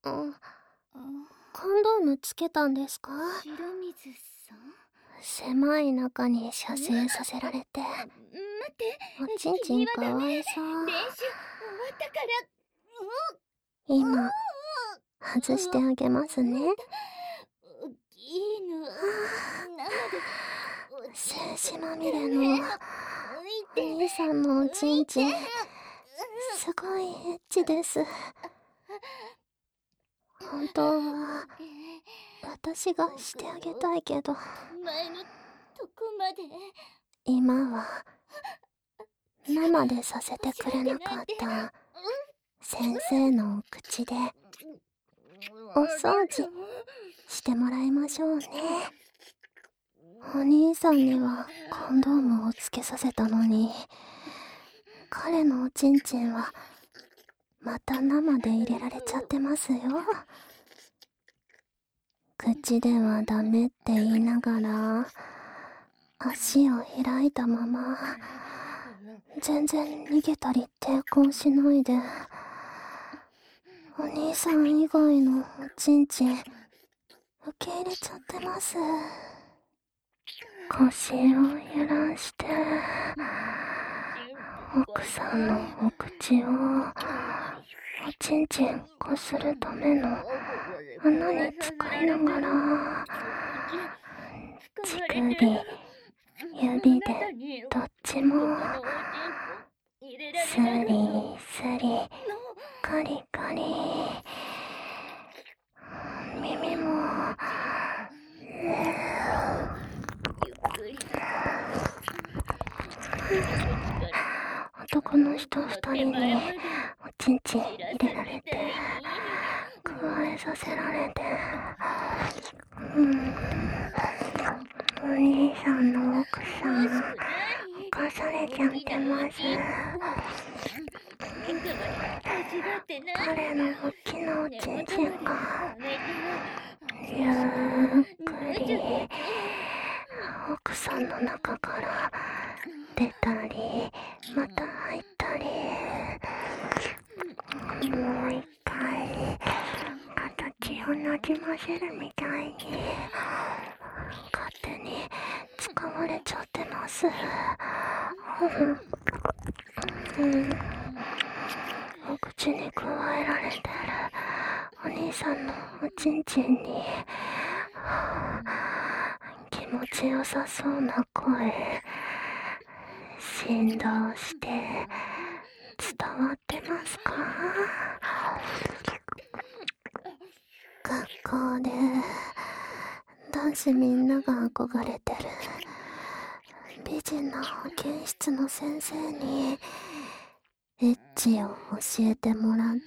コンドームつけたんですか？ 白水さん？ 狭い中に射精させられて。 待って、 おちんちんかわいそう。 練習終わったから。 今、外してあげますね。 犬、生で。 精子まみれのお兄さんのおちんちん、すごいエッチです。本当は私がしてあげたいけど、 前のとこまで。 今は生でさせてくれなかった先生のお口でお掃除してもらいましょうね。お兄さんにはコンドームをつけさせたのに、彼のおちんちんはまた生で入れられちゃってますよ。口ではダメって言いながら足を開いたまま、全然逃げたり抵抗しないで、お兄さん以外のおちんちん受け入れちゃってます。腰を揺らして奥さんのお口をおちんちんこするための穴に使いながら、乳首、指でどっちもスリスリ、カリカリ、耳も男の人2人におちんちん入れられて、くわえさせられて、お兄さんの奥さん犯されちゃってます。彼の大きなおちんちんがゆっくり奥さんの中から出たりまた入ったり、もう一回形をなじませるみたいに勝手に使われちゃってます。お口に加えられてるお兄さんのおちんちんに気持ちよさそうな声、振動して伝わってますか？学校で男子みんなが憧れてる美人な保健室の先生にエッチを教えてもらって、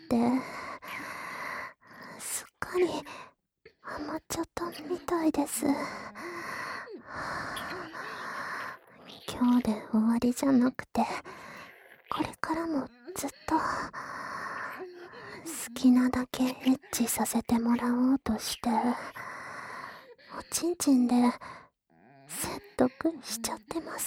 すっかりハマっちゃったみたいです。今日で終わりじゃなくて、これからもずっと好きなだけエッチさせてもらおうとして、おちんちんで説得しちゃってます。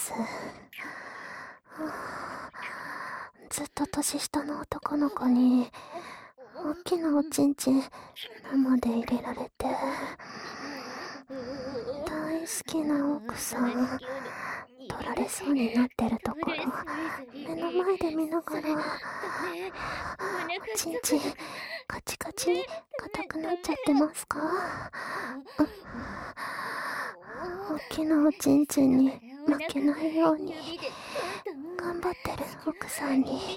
ずっと年下の男の子に大きなおちんちん生で入れられて、大好きな奥さん取られそうになってるところ目の前で見ながら、おちんちんカチカチに硬くなっちゃってますか？大きなおちんちんに負けないように頑張ってる奥さんに、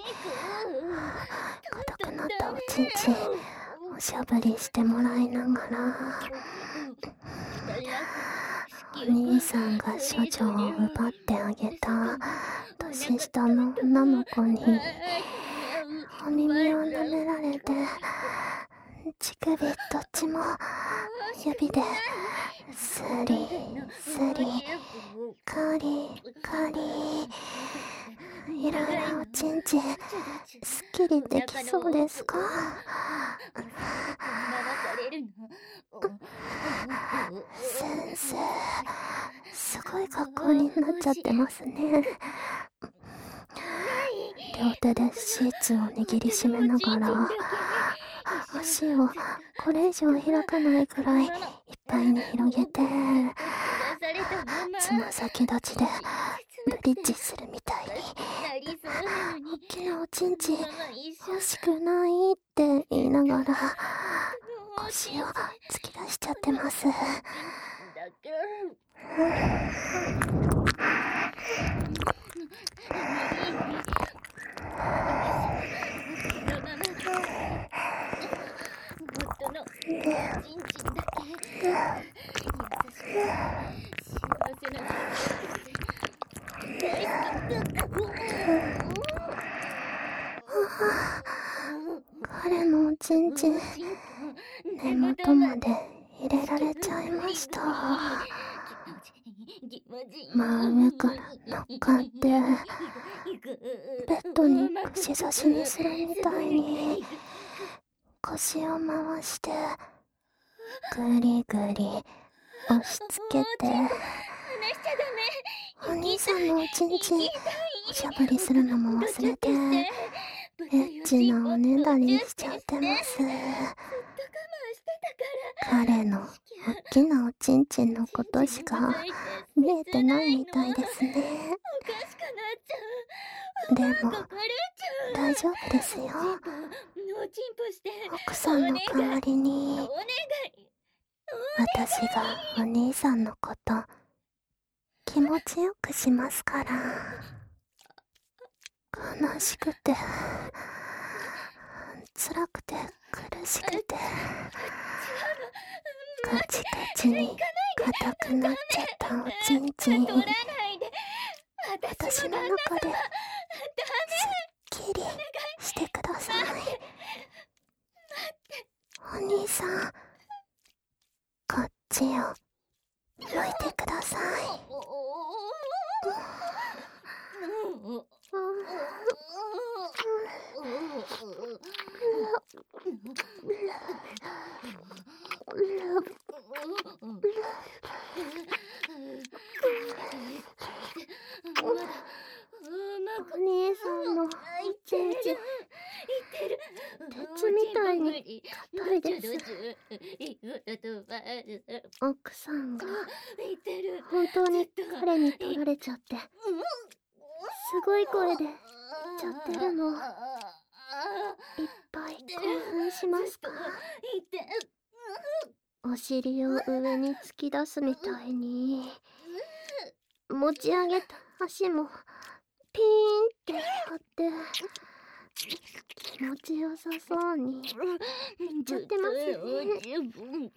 硬くなったおちんちんおしゃぶりしてもらいながら、お兄さんが処女を奪ってあげた年下の女の子にお耳を舐められて、乳首どっちも指でスリスリカリカリ、いろいろおちんちんすっきりできそうですか？先生、すごい格好になっちゃってますね。両手でシーツを握りしめながら、 足をこれ以上開かないくらいいっぱいに広げて、つま先立ちでブリッジするみたいに。大きなおちんちん欲しくないって言いながら腰を突き出しちゃってます。彼のおちんちん根元まで入れられちゃいました。真上から乗っかってベッドに串刺しにするみたいに腰を回してぐりぐり押し付けて、お兄さんのおちんちんおしゃぶりするのも忘れてエッチなおねだりしちゃってます。彼の大きなおちんちんのことしか見えてないみたいですね。でも大丈夫ですよ。奥さんの代わりに私がお兄さんのこと気持ちよくしますから。悲しくて辛くて苦しくてカチカチに硬くなっちゃったおちんちん、私の中ですっきりしてください。お兄さん、こっちを向いてください。お兄さんのおちんちん鉄みたいに硬いです。奥さんが本当に彼に取られちゃってすごい声で言っちゃってるの。いっぱい興奮しますか？お尻を上に突き出すみたいに持ち上げた足もピーンって張って気持ちよさそうに言っちゃってますね。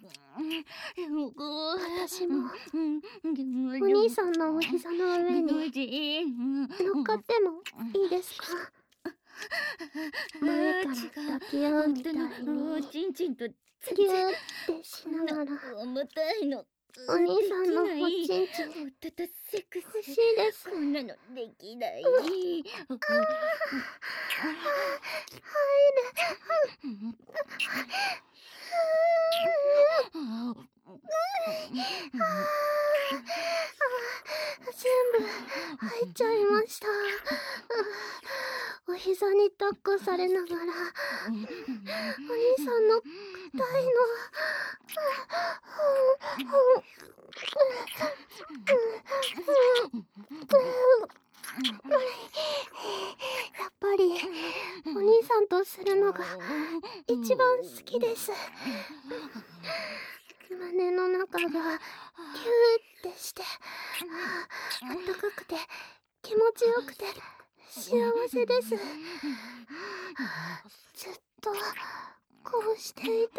私もお兄さんのお膝の上に乗っかってもいいですか？前から抱き合うみたいにギューってしながらお兄さんのおちんちん欲しいです。 こんなのできない。 全部入っちゃいました。お膝に抱っこされながらお兄さんの硬いのやっぱりお兄さんとするのが一番好きです。胸の中がキューってしてあったかくて気持ちよくて幸せです。ずっとこうしていたい。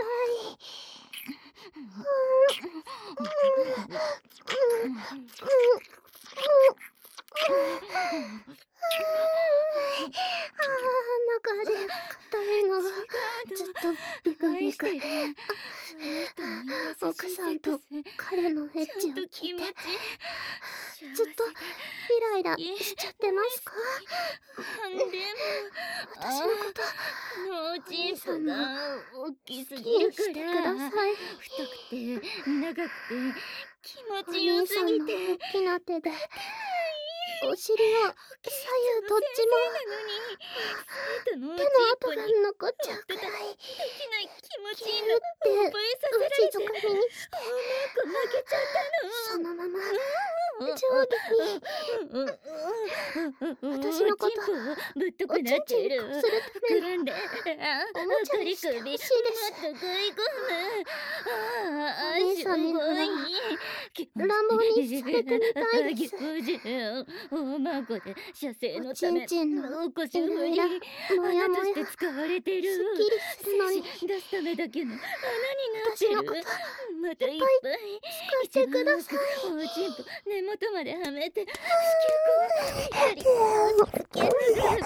中で硬いのがずっとビクビク。奥さんと彼のエッチを聞いてずっとイライラしちゃってますか？ でも私のことおちんぽが大きす好ぎるきにしてくからださい。 太くて長くて気お持ちよ兄さんのすぎて大きな手でお尻を左右どっちもなのに生徒のお手のちんぽに跡が残っちゃうくらいできない気てる。 するための膨らんで、 おもちゃにしてほしいです。 もっと食い込む。 お姉さんになら乱暴にされてみたいです。 気持ちいい。大孫で射精のおちためんちんのお腰を振り、 イライラもや穴もやとして使われてる。 すっきりするのに出すためだけの穴になってる。 私のことまたいっぱい使ってください。 おちんぽ根元まではめて、指もうつける。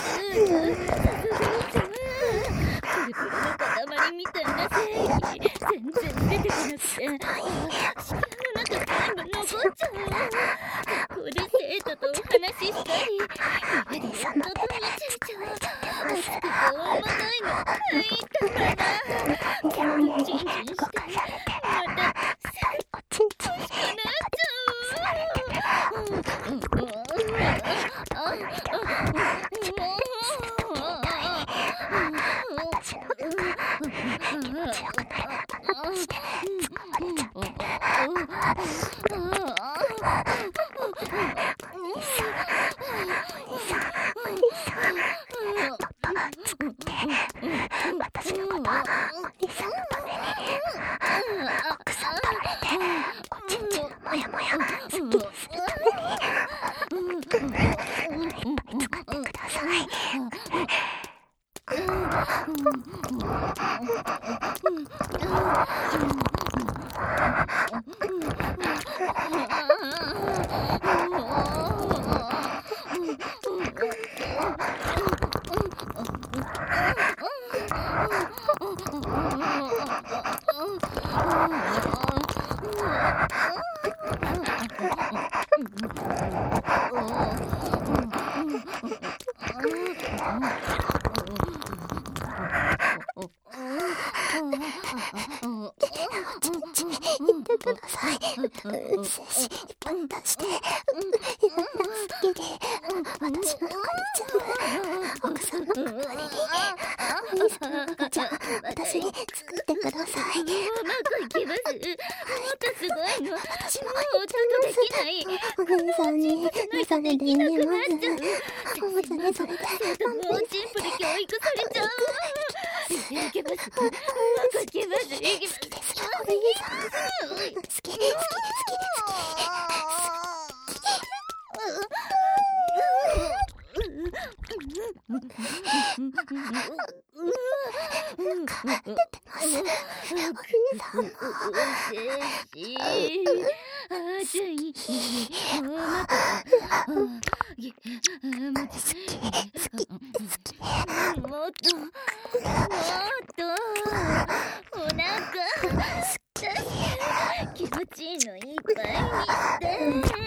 プルプルの塊みたいな精液、全然出てこなくて、子宮の中全部残っちゃう。学校で生徒とお話ししたり、家で夫と見ちゃいちゃう。熱くて重たいの入ったかな。チンチンして、またおちんちん欲しくなっちゃ私の中気持ちよくなるあの口で使われちゃってお兄さんパパが作って私のことお兄さんのために奥さんと寝ておちんちんのモヤモヤすっきりするためにいっぱい使ってください。言ってください。精子いっぱい出してすっきり私の中に全部奥さんの代わりにお兄さんの赤ちゃん私に作ってください。 うまくいきます。もっとすごいの。 私ももう夫とできない。 お兄さんに目覚めで寝ます。おもちゃにされてもうチンプで教育されちゃう。いけます。うまくいけます。 好きです。お兄さん好き。 気持ちいいのいっぱいにして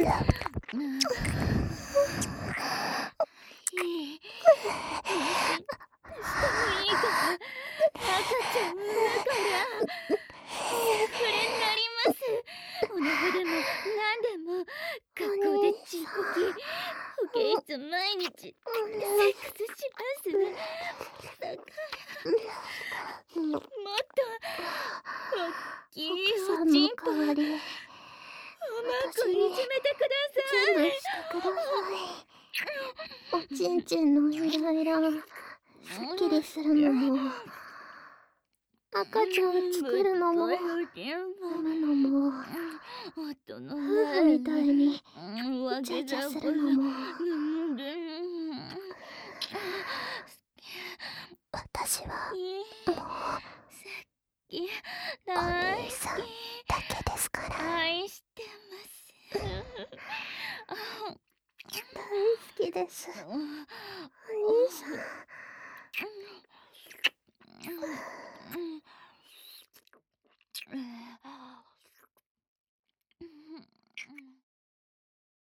いいから赤ちゃんだからこれになります。おなごでも何でも学校でちんこき保健室毎日セックスします。だからもっとおっきいおちんぽうまくいじめてください。 おちんちんのイライラすっきりするのも赤ちゃん作るのも産むのも夫婦みたいにイチャイチャするのも私はもうお兄さんだけですから。 愛してます。 大好きです。お兄さん